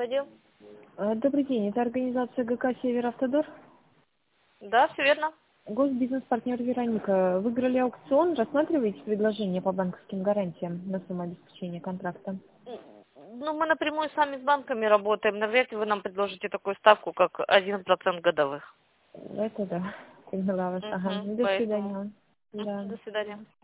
отдел. Добрый день, это организация ГК «Северавтодор». Да, все верно. Госбизнес-партнер Вероника. Выиграли аукцион, рассматриваете предложение по банковским гарантиям на сумму обеспечения контракта? Ну, мы напрямую сами с банками работаем. Навряд ли вы нам предложите такую ставку, как 1% годовых. Это да, поняла вас. Ага, до Поэтому. свидания. Да. До свидания.